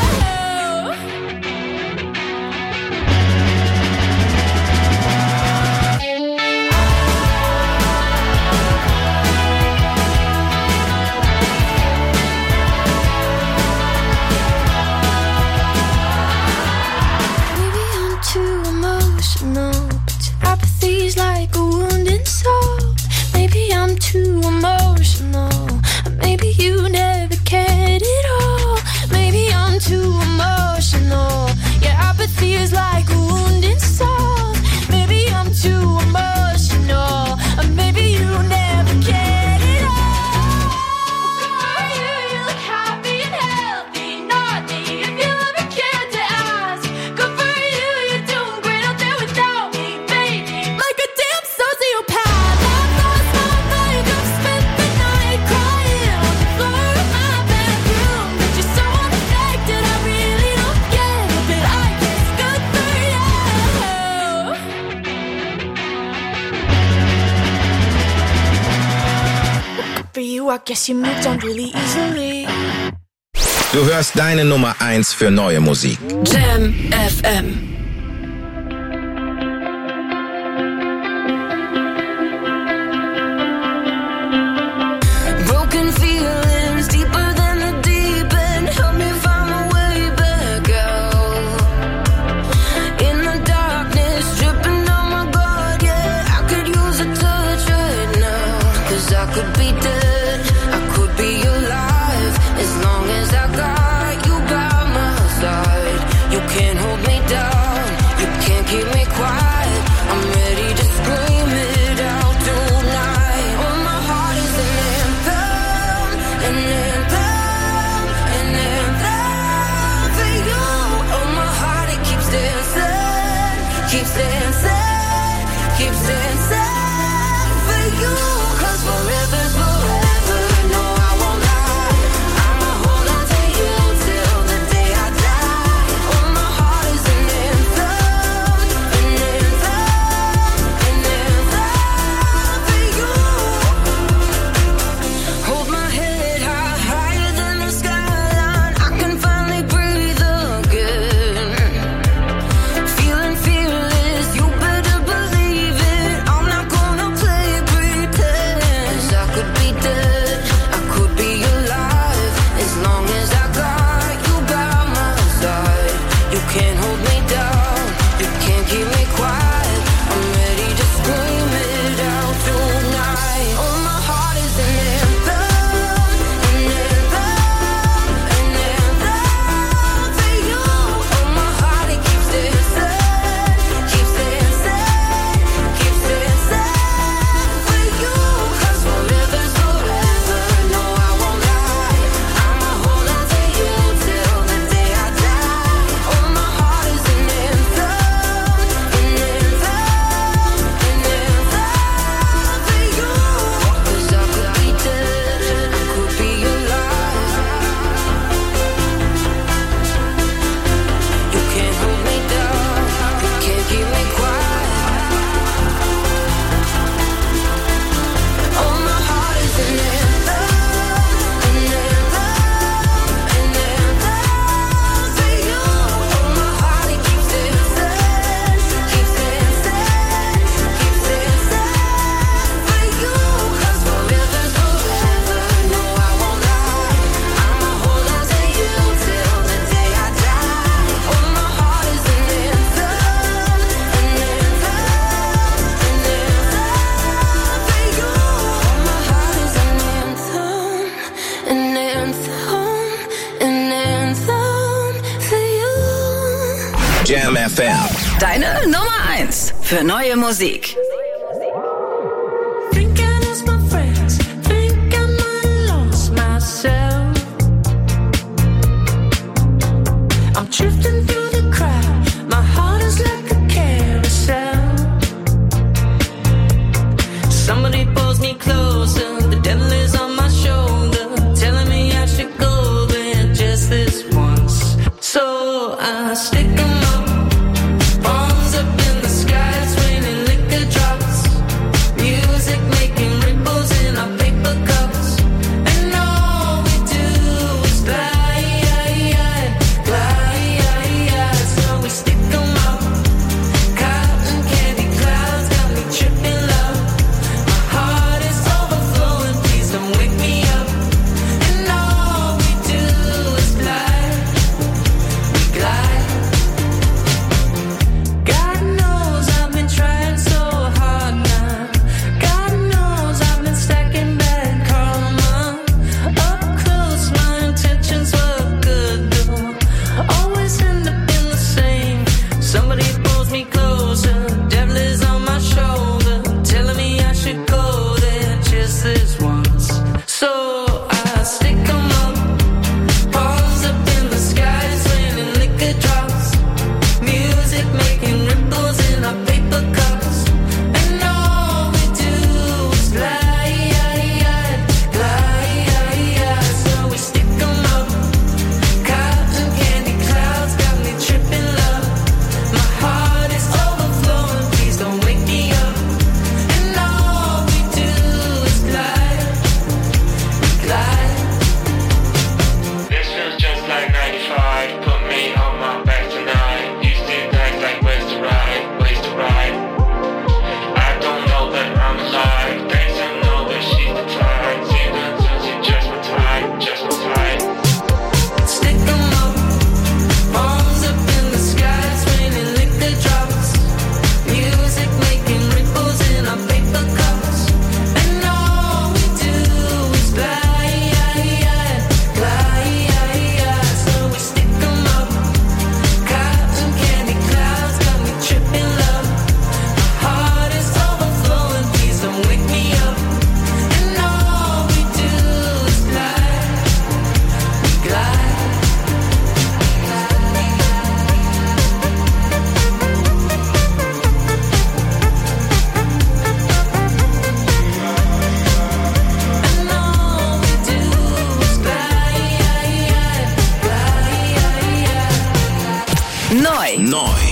Maybe I'm too emotional, but your apathy's like a wounded soul. Maybe I'm too emotional, or maybe you never cared at all. Maybe I'm too emotional, your apathy is like a wounded soul. Maybe I'm too emotional, or maybe you never cared at all. You look happy and healthy, not me. If you ever cared to ask, good for you, you're doing great out there without me, baby. Like a damn sociopath. That last night I've spent the night crying on the floor of my bedroom. But you're so unaffected, I really don't get it. But I guess good for you. Good for you, I guess you moved on really easily. Du hörst deine Nummer 1 für neue Musik. Jam FM. Broken feelings deeper than the deep end. Help me find my way back out. In the darkness, dripping down my guard, yeah. I could use a touch right now. 'Cause I could be dead, I could be alive. As long as I got you by my side. You can't hold me down, you can't keep me quiet. I'm ready to scream it out tonight. Oh, my heart is an anthem, an anthem, an anthem for you. Oh, my heart, it keeps dancing, keeps dancing, keeps dancing for you. 'Cause forever's forever, no, I won't lie. I'ma hold on to you till the day I die. Oh, my heart is an anthem, an anthem, an anthem for you. Hold my head high, higher than the skyline. I can finally breathe again. Feeling fearless, you better believe it. I'm not gonna play pretend. 'Cause I could be dead, I could be alive. As long as I got you by my side. You can't hold me down, you can't keep me quiet. I'm ready to scream it out tonight. Oh, my heart is an anthem, an anthem, an anthem for you. Oh, my heart, it keeps dancing, keeps dancing, keeps dancing for you. 'Cause forever's forever, no, I won't lie. I'ma hold on to you till the day I die. Oh, my heart is an anthem, an anthem, an anthem for you. 'Cause I could be dead, I could be alive. You can't hold me down, you can't keep me quiet. Oh, my heart is an anthem, an anthem, an anthem for you. Oh, my heart, it keeps dancing, keeps dancing, keeps dancing for you. 'Cause forever's forever, no, I won't lie. I'ma hold on to you till the day I die. Oh, my heart is an anthem, an anthem, an anthem for you. Oh, my heart is an anthem, an anthem, an anthem for you. Jam FM. Deine Nummer 1 für neue Musik. Thinking it's my friend.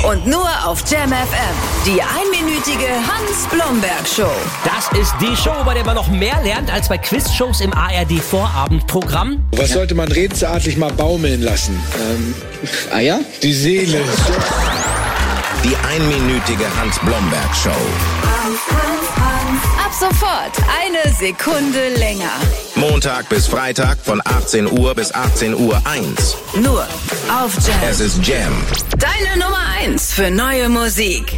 Und nur auf Jam FM. Die einminütige Hans-Blomberg-Show. Das ist die Show, bei der man noch mehr lernt als bei Quizshows im ARD-Vorabendprogramm. Was sollte man rätselartig mal baumeln lassen? Eier? Die Seele. Die einminütige Hans-Blomberg-Show. Ab sofort eine Sekunde länger. Montag bis Freitag von 18 Uhr bis 18:01 Uhr. Nur auf Jam. Es ist Jam. Deine Nummer 1 für neue Musik.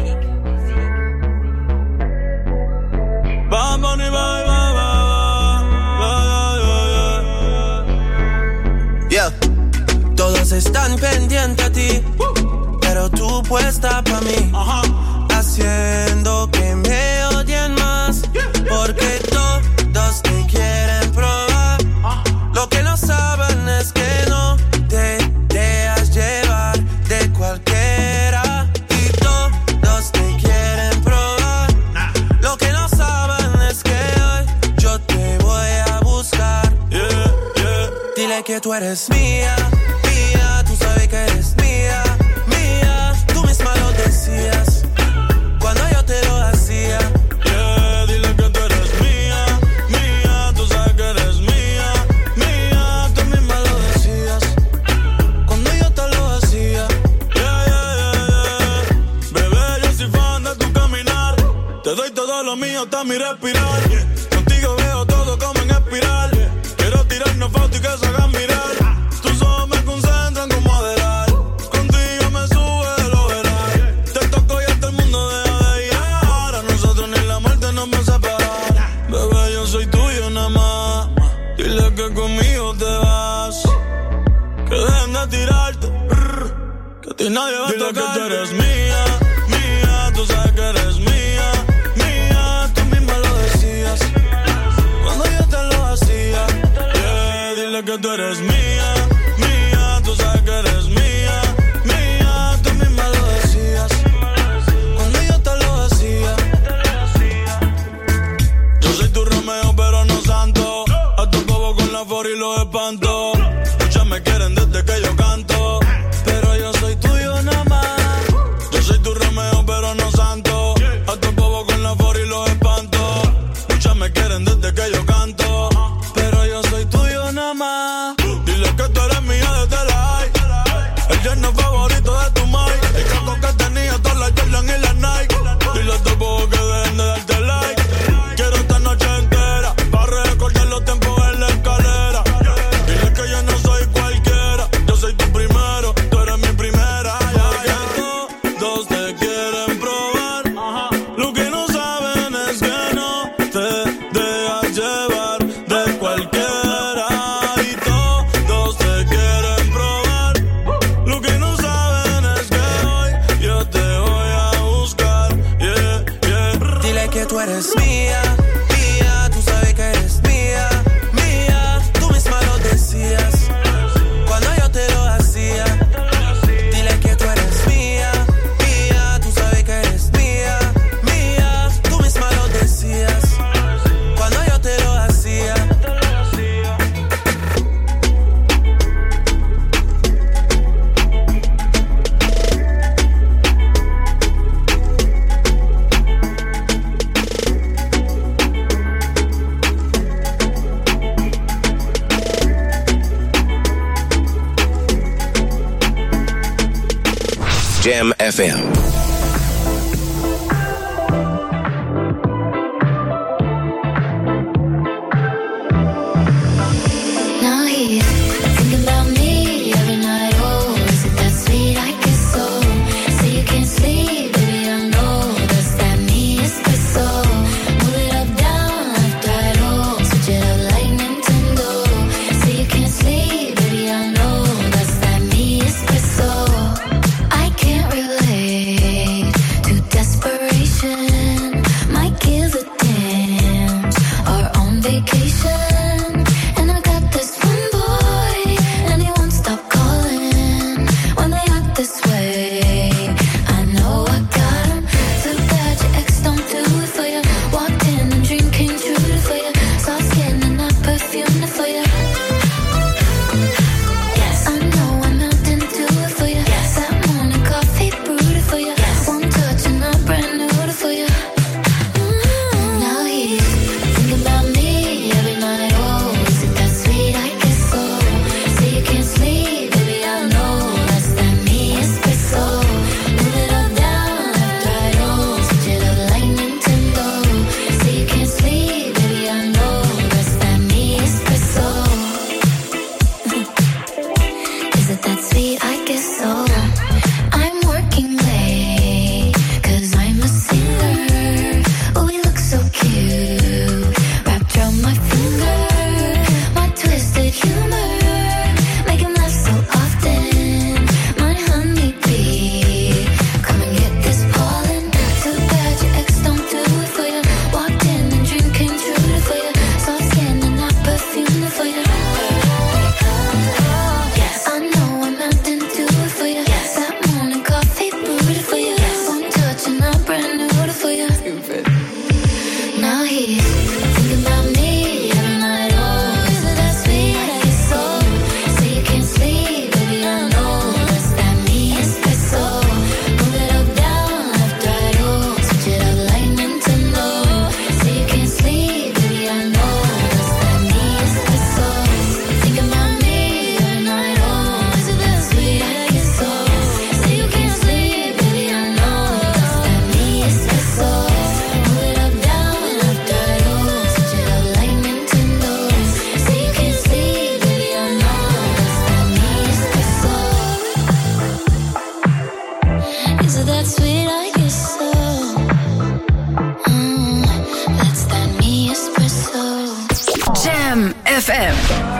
Yeah. Todos están pendientes a ti, pero tú puesta pa' mí, haciendo que me odien más, porque todos te quieren probar. Lo que no saben es que no te dejas llevar de cualquiera, y todos te quieren probar. Lo que no saben es que hoy yo te voy a buscar. Dile que tú eres mía, mía, tú sabes que eres mía, mía, tú misma lo decías cuando yo te lo hacía. Dile que tú eres mía, mía, tú sabes que eres mía, mía, tú misma lo decías cuando yo te lo hacía. Bebé, yo soy fan de tu caminar, te doy todo lo mío hasta mi respirar. Contigo veo todo como en espiral, quiero tirarnos fotos y que se hagan mirar. Tus ojos me concentran como Adelar, contigo me sube el overall. Te toco y hasta el mundo deja de llegar, a nosotros ni la muerte nos va a separar. Bebé, yo soy tuyo nada más, dile que conmigo te vas, que dejen de tirarte, que a ti nadie va a tocar. Dile que tú eres mía, mía, tú sabes que eres mía, mía, tú misma lo decías cuando yo te lo hacía. Dile que tú eres mía, mía, tú sabes que eres mía, mía, tú misma lo decías cuando yo te lo hacía. Yo soy tu Romeo pero no santo, a tu bobo con la for y los espanto. Muchas me quieren desde que yo canto, pero yo soy tuyo nada más. Yo soy tu Romeo pero no santo, a tu bobo con la for y los espanto. Muchas me quieren desde que yo canto, pero yo soy tuyo nada más. Dile que tú eres mía desde la high, el yerno favorito de tu mai, el caco que tenía todas las Jordan y las Nike. Dile a tu bobo que dejen de darte like, quiero esta noche entera para recordar los tiempos en la escalera. Dile que yo no soy cualquiera, yo soy tu primero, tú eres mi primera. Todos te quieren probar, lo que no saben es que no te dejas llevar de cualquiera, y todos te quieren probar. Lo que no saben es que hoy yo te voy a buscar. Dile que tú eres mía, mía, tú sabes que eres mía, mía, tú misma lo decías cuando yo te lo hacía. Dile que tú eres mía, mía, tú sabes que eres mía, mía, tú misma lo decías cuando yo te lo hacía. Jam FM. Now he's thinking about me every night. Oh, is it that sweet? I guess so. Say you can't sleep, baby, I know that's that me espresso. Move it up, down, left, right, oh, switch it up like Nintendo. Say you can't sleep, baby, I know that's that me espresso. I can't relate. singer. Oh, we look so cute. Wrapped around my finger. My twisted humor. Make him laugh so often. My honeybee. Come and get this pollen. Too bad your ex don't do it for you. Walked in and dream came true for you. Soft skin and not perfume for you. Yes, I know I'm out and do it for you. Yes, that morning coffee brewed for you. Yes, one touch and I'm brand new for you. Now he's thinking about me every night. Oh, is it that sweet? I get so. Say you can't sleep, baby, I know. That's that me espresso. Move it up, down, left, right, oh. Switch it up like Nintendo. Say you can't sleep, baby, I know. That's that me espresso. Thinking about me every night. Oh, is it that sweet? I get so. Say you can't sleep, baby, I know. That's that me espresso. Move it up, down, left, right, oh. Switch it up like Nintendo. Say you can't sleep, baby, I know. That's that me espresso. Is it that sweet? I guess so. That's that me espresso. Jam FM.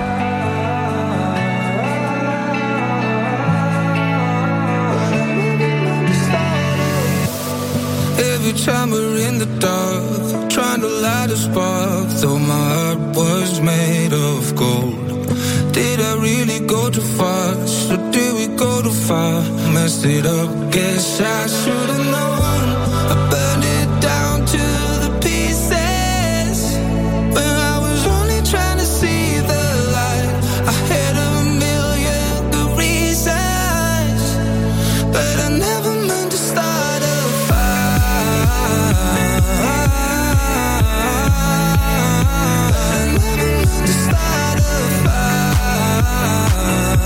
Every time we're in the dark, trying to light a spark, though my heart was made of gold. Did I really go too fast, or did we go too far? Messed it up, guess I should've known. I burned it down to the pieces, when I was only trying to see the light. I had a million good reasons, but I never meant to start a fire. I never meant to start a fire.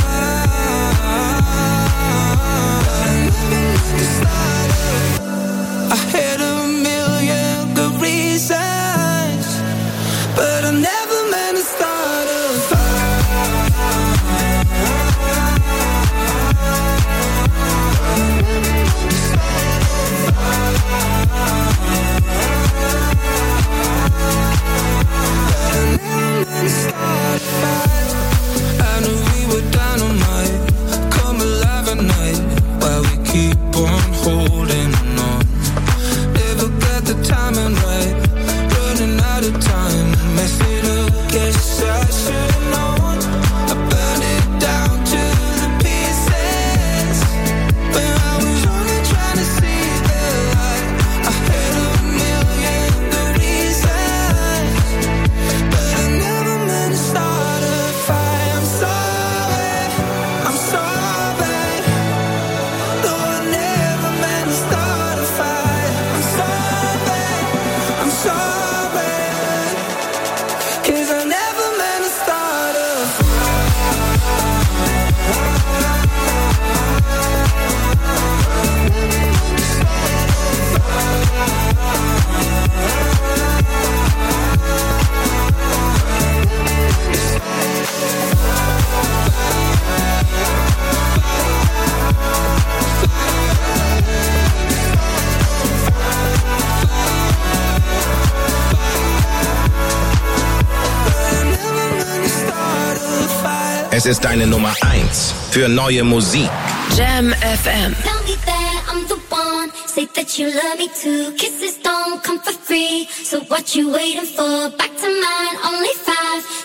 I had a million good reasons, but I never meant to start a fire. I knew we were dynamite, come alive at night, while we keep on holding on. Never got the timing right, running out of time, mess it up, guess I should've known. I burned it down to the pieces, when I was only trying to see the light. I had a million good reasons, but I never meant to start a fire. I'm sorry, I'm sorry. No, I never meant to start a fire. I'm sorry, I'm sorry. 'Cause I never meant to start a Es ist deine Nummer 1 für neue Musik. Jam FM. Tell me that I'm the one. Say that you love me too. Kisses don't come for free. So what you waiting for? Back to mine, only 5.